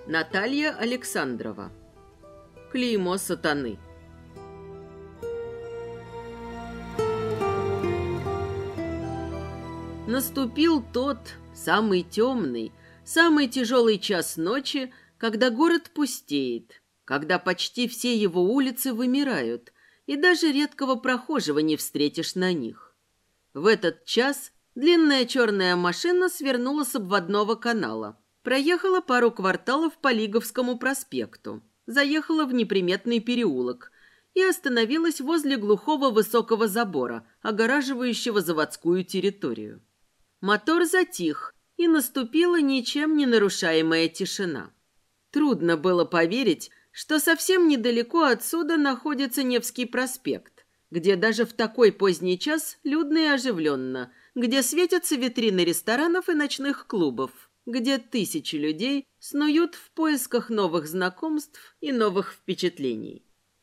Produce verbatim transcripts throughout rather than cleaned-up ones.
Наталья Александрова. Клеймо сатаны. Наступил тот самый темный, самый тяжелый час ночи, когда город пустеет, когда почти все его улицы вымирают, и даже редкого прохожего не встретишь на них. В этот час длинная черная машина свернула с обводного канала, проехала пару кварталов по Лиговскому проспекту, заехала в неприметный переулок и остановилась возле глухого высокого забора, огораживающего заводскую территорию. Мотор затих, и наступила ничем не нарушаемая тишина. Трудно было поверить, что совсем недалеко отсюда находится Невский проспект, где даже в такой поздний час людно и оживленно, где светятся витрины ресторанов и ночных клубов, где тысячи людей снуют в поисках новых знакомств и новых впечатлений.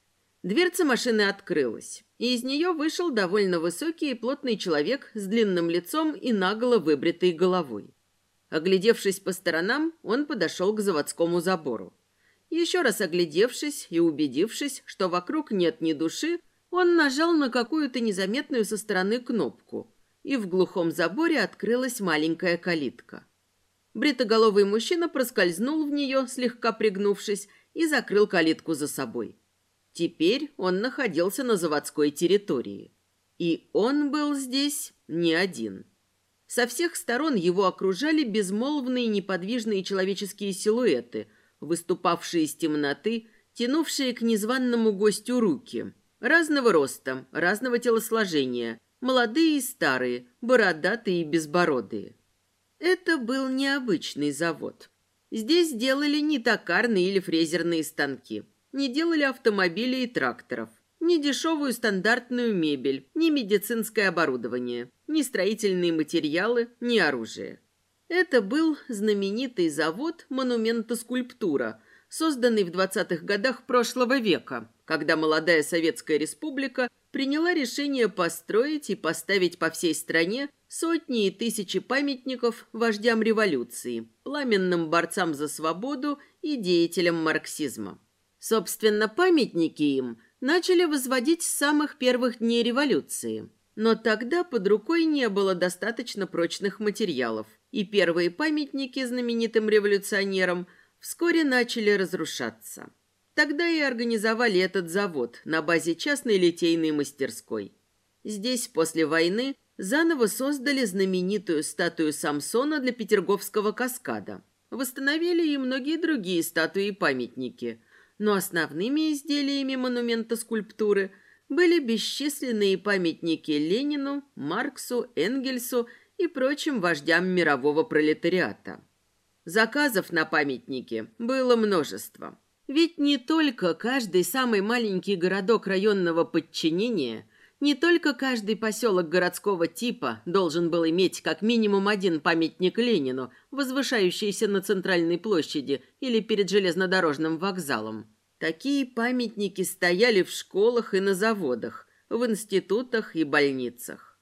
Дверца машины открылась, и из нее вышел довольно высокий и плотный человек с длинным лицом и наголо выбритой головой. Оглядевшись по сторонам, он подошел к заводскому забору. Еще раз оглядевшись и убедившись, что вокруг нет ни души, он нажал на какую-то незаметную со стороны кнопку, и в глухом заборе открылась маленькая калитка. Бритоголовый мужчина проскользнул в нее, слегка пригнувшись, и закрыл калитку за собой. Теперь он находился на заводской территории. И он был здесь не один. Со всех сторон его окружали безмолвные неподвижные человеческие силуэты, выступавшие из темноты, тянувшие к незваному гостю руки, разного роста, разного телосложения, молодые и старые, бородатые и безбородые. Это был необычный завод. Здесь делали не токарные или фрезерные станки, не делали автомобилей и тракторов, ни дешевую стандартную мебель, ни медицинское оборудование, ни строительные материалы, ни оружие. Это был знаменитый завод «Монументоскульптура», созданный в двадцатых годах прошлого века, когда молодая Советская Республика приняла решение построить и поставить по всей стране сотни и тысячи памятников вождям революции, пламенным борцам за свободу и деятелям марксизма. Собственно, памятники им начали возводить с самых первых дней революции. Но тогда под рукой не было достаточно прочных материалов, и первые памятники знаменитым революционерам вскоре начали разрушаться. Тогда и организовали этот завод на базе частной литейной мастерской. Здесь после войны заново создали знаменитую статую Самсона для Петерговского каскада. Восстановили и многие другие статуи и памятники – но основными изделиями монумента скульптуры были бесчисленные памятники Ленину, Марксу, Энгельсу и прочим вождям мирового пролетариата. Заказов на памятники было множество. Ведь не только каждый самый маленький городок районного подчинения, не только каждый поселок городского типа должен был иметь как минимум один памятник Ленину, возвышающийся на центральной площади или перед железнодорожным вокзалом. Такие памятники стояли в школах и на заводах, в институтах и больницах.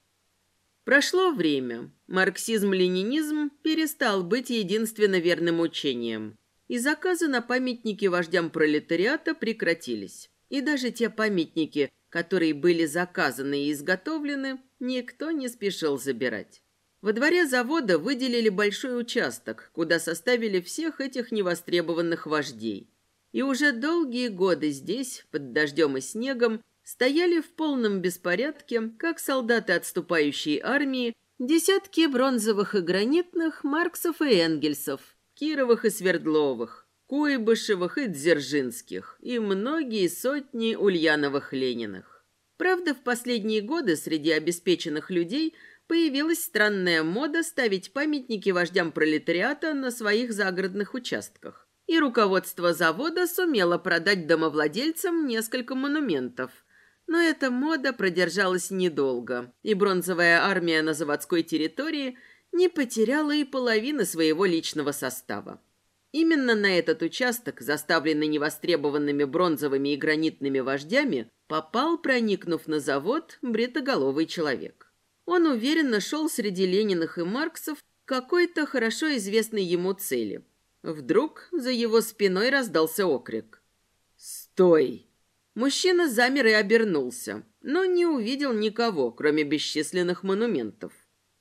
Прошло время. Марксизм-ленинизм перестал быть единственно верным учением, и заказы на памятники вождям пролетариата прекратились. И даже те памятники, которые были заказаны и изготовлены, никто не спешил забирать. Во дворе завода выделили большой участок, куда составили всех этих невостребованных вождей. И уже долгие годы здесь, под дождем и снегом, стояли в полном беспорядке, как солдаты отступающей армии, десятки бронзовых и гранитных Марксов и Энгельсов, Кировых и Свердловых, Куйбышевых и Дзержинских, и многие сотни Ульяновых Лениных. Правда, в последние годы среди обеспеченных людей появилась странная мода ставить памятники вождям пролетариата на своих загородных участках. И руководство завода сумело продать домовладельцам несколько монументов. Но эта мода продержалась недолго, и бронзовая армия на заводской территории не потеряла и половины своего личного состава. Именно на этот участок, заставленный невостребованными бронзовыми и гранитными вождями, попал, проникнув на завод, бритоголовый человек. Он уверенно шел среди Лениных и Марксов к какой-то хорошо известной ему цели. Вдруг за его спиной раздался окрик. «Стой!» Мужчина замер и обернулся, но не увидел никого, кроме бесчисленных монументов.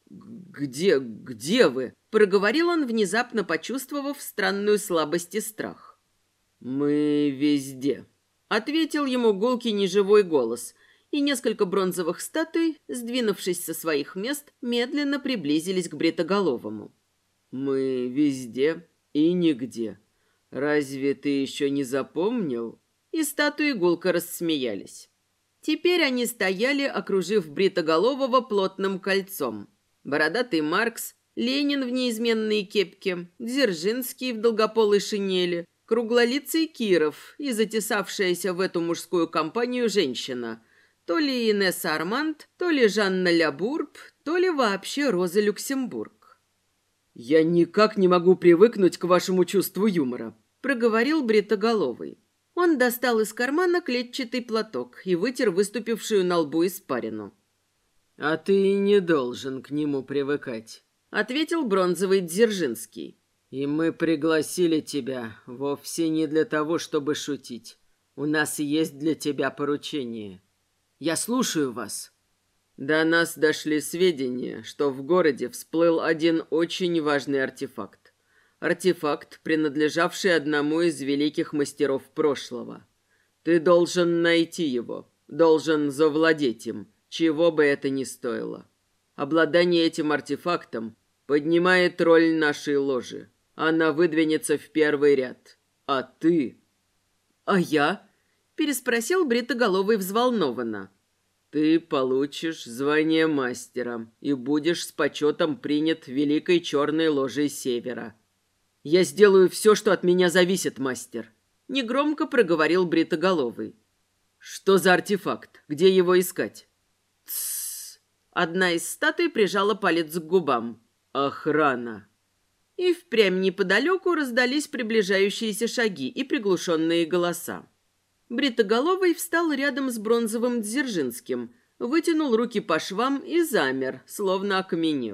«Где, где вы?» – проговорил он, внезапно почувствовав странную слабость и страх. «Мы везде», – ответил ему гулкий неживой голос, и несколько бронзовых статуй, сдвинувшись со своих мест, медленно приблизились к бритоголовому. «Мы везде и нигде. Разве ты еще не запомнил?» И статуи гулко рассмеялись. Теперь они стояли, окружив бритоголового плотным кольцом. Бородатый Маркс, Ленин в неизменной кепке, Дзержинский в долгополой шинели, круглолицый Киров и затесавшаяся в эту мужскую компанию женщина. То ли Инесса Арманд, то ли Жанна Лябурб, то ли вообще Роза Люксембург. «Я никак не могу привыкнуть к вашему чувству юмора», — проговорил бритоголовый. Он достал из кармана клетчатый платок и вытер выступившую на лбу испарину. «А ты не должен к нему привыкать», — ответил бронзовый Дзержинский. «И мы пригласили тебя вовсе не для того, чтобы шутить. У нас есть для тебя поручение. Я слушаю вас». До нас дошли сведения, что в городе всплыл один очень важный артефакт. Артефакт, принадлежавший одному из великих мастеров прошлого. Ты должен найти его, должен завладеть им, чего бы это ни стоило. Обладание этим артефактом поднимает роль нашей ложи. Она выдвинется в первый ряд. А ты... «А я?» – переспросил бритоголовый взволнованно. «Ты получишь звание мастера и будешь с почетом принят Великой Черной Ложей Севера». «Я сделаю все, что от меня зависит, мастер», — негромко проговорил бритоголовый. «Что за артефакт? Где его искать?» «Тссс!» Одна из статуй прижала палец к губам. «Охрана!» И впрямь неподалеку раздались приближающиеся шаги и приглушенные голоса. Бритоголовый встал рядом с бронзовым Дзержинским, вытянул руки по швам и замер, словно окаменев.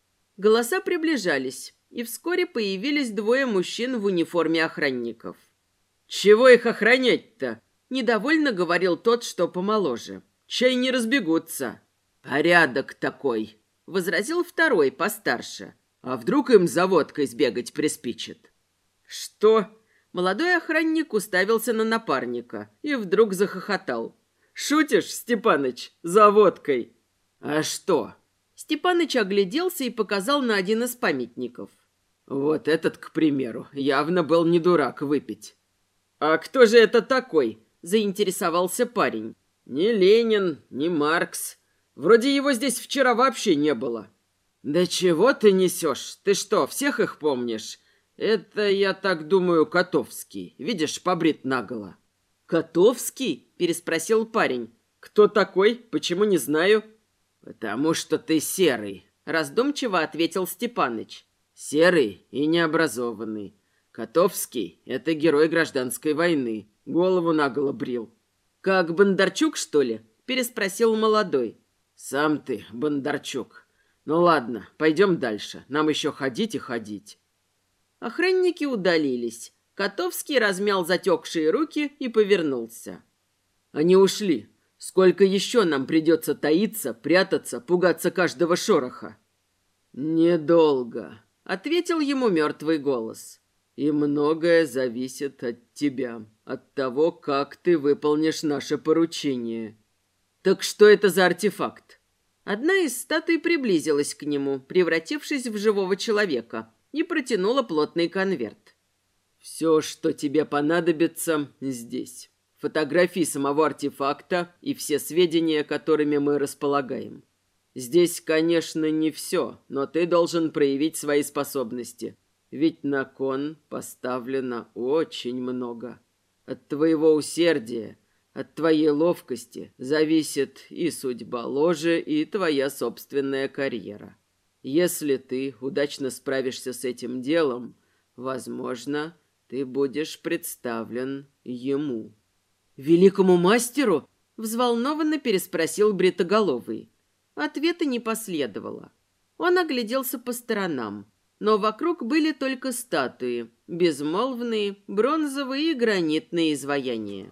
Голоса приближались, и вскоре появились двое мужчин в униформе охранников. «Чего их охранять-то?» – недовольно говорил тот, что помоложе. «Чай не разбегутся». «Порядок такой», – возразил второй, постарше. «А вдруг им за водкой сбегать приспичит?» «Что?» Молодой охранник уставился на напарника и вдруг захохотал. «Шутишь, Степаныч, за водкой?» «А что?» Степаныч огляделся и показал на один из памятников. «Вот этот, к примеру, явно был не дурак выпить». «А кто же это такой?» – заинтересовался парень. «Ни Ленин, ни Маркс. Вроде его здесь вчера вообще не было». «Да чего ты несешь? Ты что, всех их помнишь? Это, я так думаю, Котовский. Видишь, побрит наголо». «Котовский?» – переспросил парень. «Кто такой? Почему не знаю?» «Потому что ты серый», – раздумчиво ответил Степаныч. «Серый и необразованный. Котовский – это герой гражданской войны. Голову наголо брил». «Как Бондарчук, что ли?» – переспросил молодой. «Сам ты, Бондарчук. Ну ладно, пойдем дальше. Нам еще ходить и ходить». Охранники удалились. Котовский размял затекшие руки и повернулся. «Они ушли. Сколько еще нам придется таиться, прятаться, пугаться каждого шороха?» «Недолго», — ответил ему мертвый голос. «И многое зависит от тебя, от того, как ты выполнишь наше поручение». «Так что это за артефакт?» Одна из статуй приблизилась к нему, превратившись в живого человека, и протянула плотный конверт. «Все, что тебе понадобится, здесь. Фотографии самого артефакта и все сведения, которыми мы располагаем. Здесь, конечно, не все, но ты должен проявить свои способности. Ведь на кон поставлено очень много. От твоего усердия, от твоей ловкости зависит и судьба ложи, и твоя собственная карьера. Если ты удачно справишься с этим делом, возможно, ты будешь представлен ему». «Великому мастеру?» – взволнованно переспросил бритоголовый. Ответа не последовало. Он огляделся по сторонам, но вокруг были только статуи, безмолвные, бронзовые и гранитные изваяния.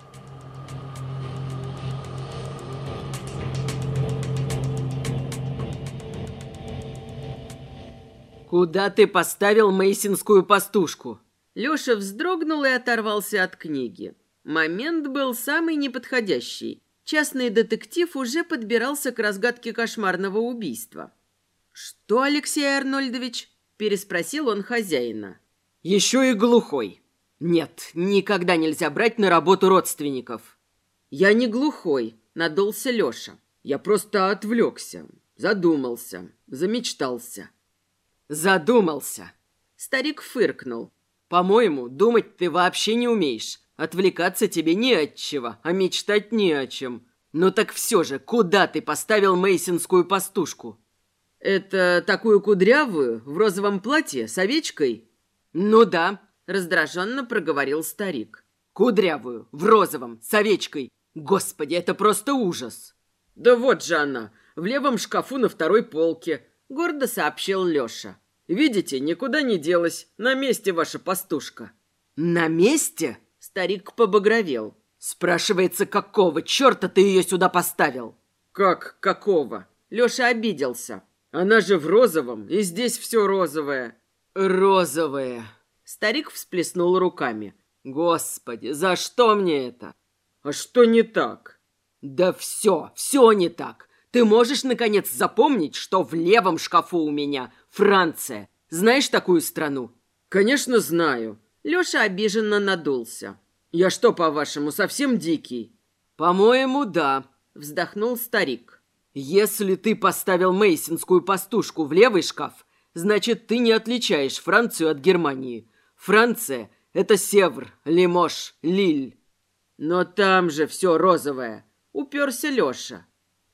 «Куда ты поставил мейсинскую пастушку?» Леша вздрогнул и оторвался от книги. Момент был самый неподходящий. Частный детектив уже подбирался к разгадке кошмарного убийства. «Что, Алексей Арнольдович?» – переспросил он хозяина. «Еще и глухой. Нет, никогда нельзя брать на работу родственников». «Я не глухой», – надулся Леша. «Я просто отвлекся, задумался, замечтался». «Задумался». Старик фыркнул. «По-моему, думать ты вообще не умеешь. Отвлекаться тебе не от чего, а мечтать не о чем. Ну так все же, куда ты поставил мейсинскую пастушку?» «Это такую кудрявую, в розовом платье, с овечкой?» «Ну да», — раздраженно проговорил старик. «Кудрявую, в розовом, с овечкой. Господи, это просто ужас!» «Да вот же она, в левом шкафу на второй полке», — гордо сообщил Леша. «Видите, никуда не делась. На месте ваша пастушка». «На месте?» — старик побагровел. «Спрашивается, какого черта ты ее сюда поставил?» «Как какого?» Леша обиделся. «Она же в розовом, и здесь все розовое». «Розовое». Старик всплеснул руками. «Господи, за что мне это?» «А что не так?» «Да все, все не так. Ты можешь, наконец, запомнить, что в левом шкафу у меня Франция. Знаешь такую страну?» «Конечно, знаю». Леша обиженно надулся. «Я что, по-вашему, совсем дикий?» «По-моему, да», — вздохнул старик. «Если ты поставил мейсинскую пастушку в левый шкаф, значит, ты не отличаешь Францию от Германии. Франция — это Севр, Лимож, Лиль». «Но там же все розовое», — уперся Леша.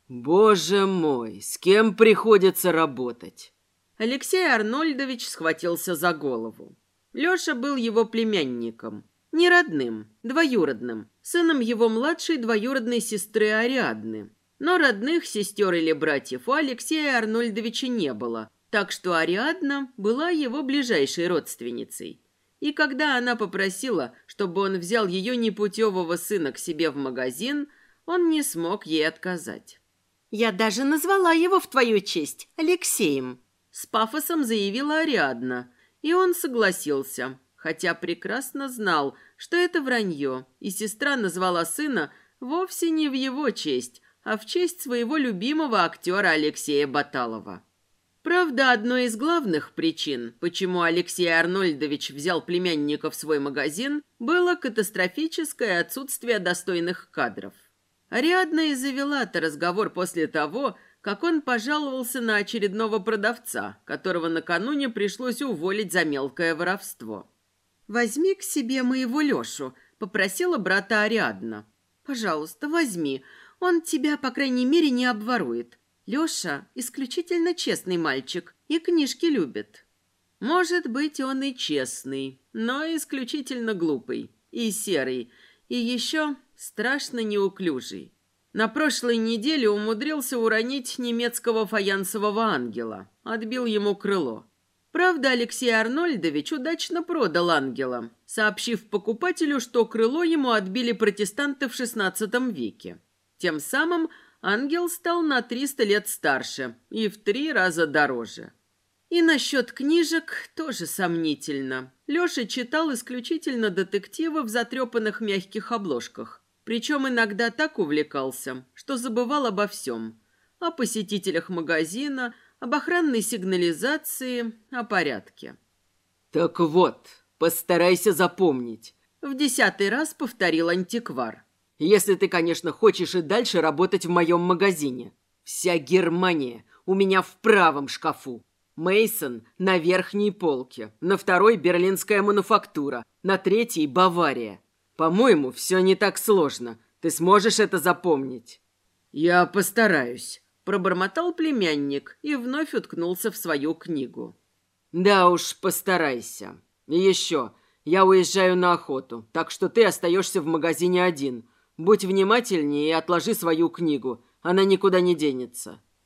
«Боже мой, с кем приходится работать?» Алексей Арнольдович схватился за голову. Леша был его племянником. Не родным, двоюродным, сыном его младшей двоюродной сестры Ариадны. Но родных сестер или братьев у Алексея Арнольдовича не было, так что Ариадна была его ближайшей родственницей. И когда она попросила, чтобы он взял ее непутевого сына к себе в магазин, он не смог ей отказать. «Я даже назвала его в твою честь Алексеем», — с пафосом заявила Ариадна, и он согласился, хотя прекрасно знал, что это вранье, и сестра назвала сына вовсе не в его честь, а в честь своего любимого актера Алексея Баталова. Правда, одной из главных причин, почему Алексей Арнольдович взял племянника в свой магазин, было катастрофическое отсутствие достойных кадров. Ариадна и завела-то разговор после того, как он пожаловался на очередного продавца, которого накануне пришлось уволить за мелкое воровство. «Возьми к себе моего Лешу», — попросила брата Ариадна. «Пожалуйста, возьми. Он тебя, по крайней мере, не обворует. Леша исключительно честный мальчик и книжки любит». Может быть, он и честный, но исключительно глупый и серый, и еще страшно неуклюжий. На прошлой неделе умудрился уронить немецкого фаянсового ангела, отбил ему крыло. Правда, Алексей Арнольдович удачно продал ангела, сообщив покупателю, что крыло ему отбили протестанты в шестнадцатом веке. Тем самым ангел стал на триста лет старше и в три раза дороже. И насчет книжек тоже сомнительно. Леша читал исключительно детективы в затрепанных мягких обложках. Причем иногда так увлекался, что забывал обо всем. О посетителях магазина, об охранной сигнализации, о порядке. «Так вот, постарайся запомнить», — в десятый раз повторил антиквар. «Если ты, конечно, хочешь и дальше работать в моем магазине. Вся Германия у меня в правом шкафу. Мейсон на верхней полке, на второй берлинская мануфактура, на третьей Бавария. По-моему, все не так сложно. Ты сможешь это запомнить?» «Я постараюсь», — пробормотал племянник и вновь уткнулся в свою книгу. «Да уж, постарайся. И еще, я уезжаю на охоту, так что ты остаешься в магазине один. Будь внимательнее и отложи свою книгу, она никуда не денется».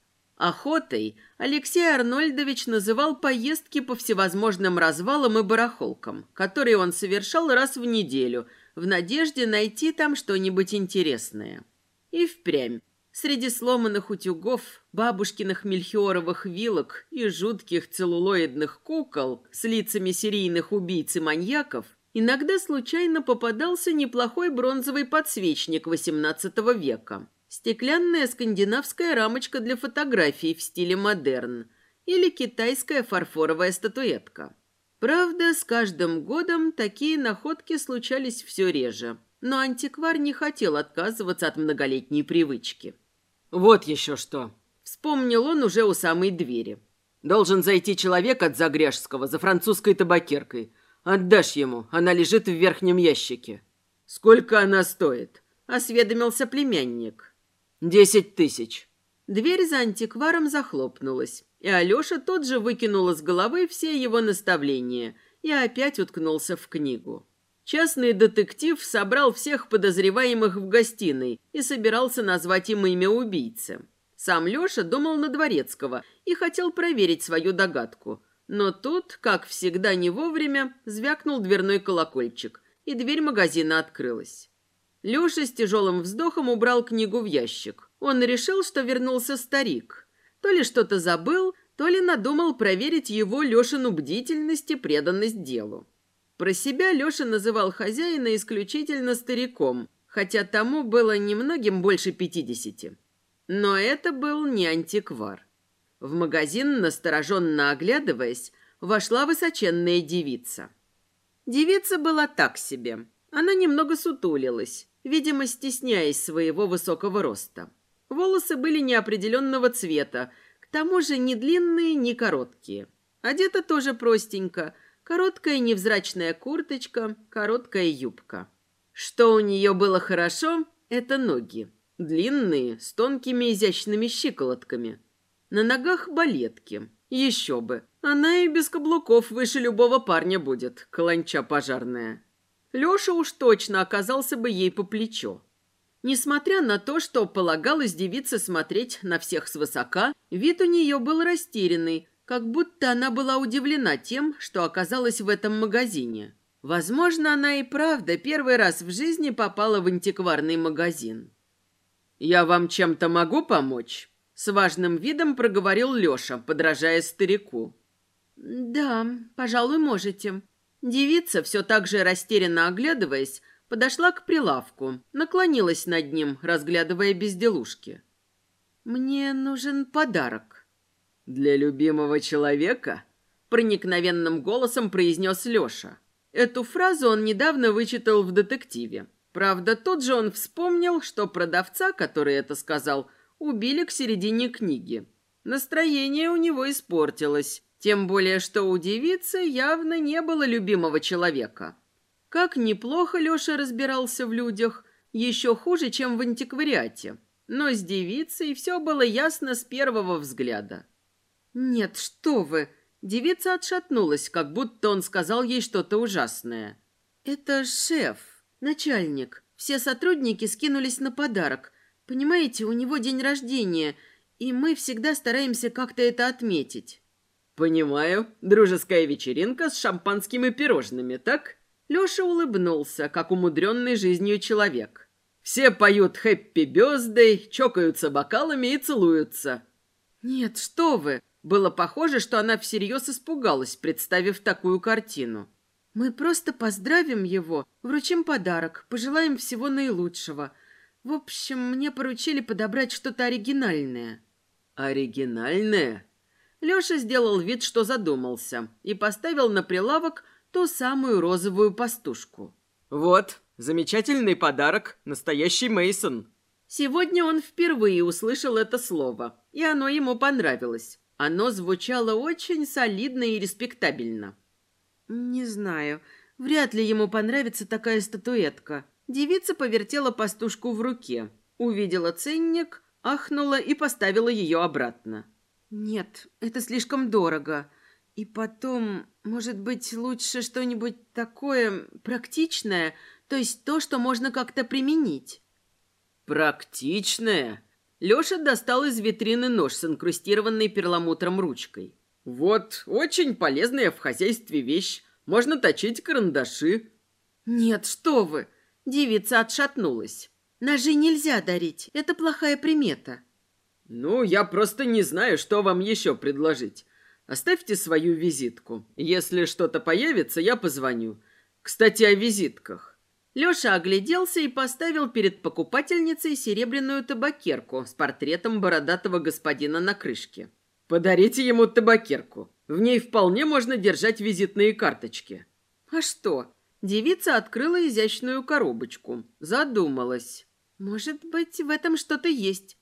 Охотой Алексей Арнольдович называл поездки по всевозможным развалам и барахолкам, которые он совершал раз в неделю, в надежде найти там что-нибудь интересное. И впрямь, среди сломанных утюгов, бабушкиных мельхиоровых вилок и жутких целлулоидных кукол с лицами серийных убийц и маньяков, иногда случайно попадался неплохой бронзовый подсвечник восемнадцатого века, стеклянная скандинавская рамочка для фотографий в стиле модерн или китайская фарфоровая статуэтка. Правда, с каждым годом такие находки случались все реже, но антиквар не хотел отказываться от многолетней привычки. «Вот еще что!» — вспомнил он уже у самой двери. «Должен зайти человек от Загряжского за французской табакеркой. Отдашь ему, она лежит в верхнем ящике». «Сколько она стоит?» — осведомился племянник. «Десять тысяч». Дверь за антикваром захлопнулась, и Алеша тут же выкинул из головы все его наставления и опять уткнулся в книгу. Частный детектив собрал всех подозреваемых в гостиной и собирался назвать им имя убийцы. Сам Леша думал на Дворецкого и хотел проверить свою догадку. Но тут, как всегда не вовремя, звякнул дверной колокольчик, и дверь магазина открылась. Леша с тяжелым вздохом убрал книгу в ящик. Он решил, что вернулся старик. То ли что-то забыл, то ли надумал проверить его Лешину бдительность и преданность делу. Про себя Леша называл хозяина исключительно стариком, хотя тому было немногим больше пятидесяти. Но это был не антиквар. В магазин, настороженно оглядываясь, вошла высоченная девица. Девица была так себе. Она немного сутулилась, видимо, стесняясь своего высокого роста. Волосы были неопределенного цвета, к тому же ни длинные, ни короткие. Одета тоже простенько. Короткая невзрачная курточка, короткая юбка. Что у нее было хорошо, это ноги. Длинные, с тонкими изящными щиколотками. На ногах балетки. Еще бы. Она и без каблуков выше любого парня будет, каланча пожарная. Леша уж точно оказался бы ей по плечо. Несмотря на то, что полагалось девице смотреть на всех свысока, вид у нее был растерянный, как будто она была удивлена тем, что оказалась в этом магазине. Возможно, она и правда первый раз в жизни попала в антикварный магазин. «Я вам чем-то могу помочь?» — с важным видом проговорил Леша, подражая старику. «Да, пожалуй, можете». Девица, все так же растерянно оглядываясь, подошла к прилавку, наклонилась над ним, разглядывая безделушки. «Мне нужен подарок». «Для любимого человека?» — проникновенным голосом произнес Леша. Эту фразу он недавно вычитал в детективе. Правда, тут же он вспомнил, что продавца, который это сказал, убили к середине книги. Настроение у него испортилось, тем более, что у девицы явно не было любимого человека. Как неплохо Леша разбирался в людях, еще хуже, чем в антиквариате. Но с девицей все было ясно с первого взгляда. «Нет, что вы!» Девица отшатнулась, как будто он сказал ей что-то ужасное. «Это шеф, начальник. Все сотрудники скинулись на подарок. Понимаете, у него день рождения, и мы всегда стараемся как-то это отметить». «Понимаю. Дружеская вечеринка с шампанским и пирожными, так?» Леша улыбнулся, как умудренный жизнью человек. «Все поют «Хэппи Бёздэй», чокаются бокалами и целуются». «Нет, что вы!» Было похоже, что она всерьез испугалась, представив такую картину. «Мы просто поздравим его, вручим подарок, пожелаем всего наилучшего. В общем, мне поручили подобрать что-то оригинальное». «Оригинальное?» Леша сделал вид, что задумался, и поставил на прилавок ту самую розовую пастушку. «Вот, замечательный подарок, настоящий Мейсон». Сегодня он впервые услышал это слово, и оно ему понравилось. Оно звучало очень солидно и респектабельно. «Не знаю, вряд ли ему понравится такая статуэтка». Девица повертела пастушку в руке, увидела ценник, ахнула и поставила ее обратно. «Нет, это слишком дорого. И потом, может быть, лучше что-нибудь такое практичное, то есть то, что можно как-то применить». «Практичное?» Леша достал из витрины нож с инкрустированной перламутром ручкой. «Вот, очень полезная в хозяйстве вещь. Можно точить карандаши». «Нет, что вы!» Девица отшатнулась. «Ножи нельзя дарить, это плохая примета». «Ну, я просто не знаю, что вам еще предложить. Оставьте свою визитку. Если что-то появится, я позвоню. Кстати, о визитках». Леша огляделся и поставил перед покупательницей серебряную табакерку с портретом бородатого господина на крышке. «Подарите ему табакерку. В ней вполне можно держать визитные карточки». «А что?» Девица открыла изящную коробочку. Задумалась. «Может быть, в этом что-то есть.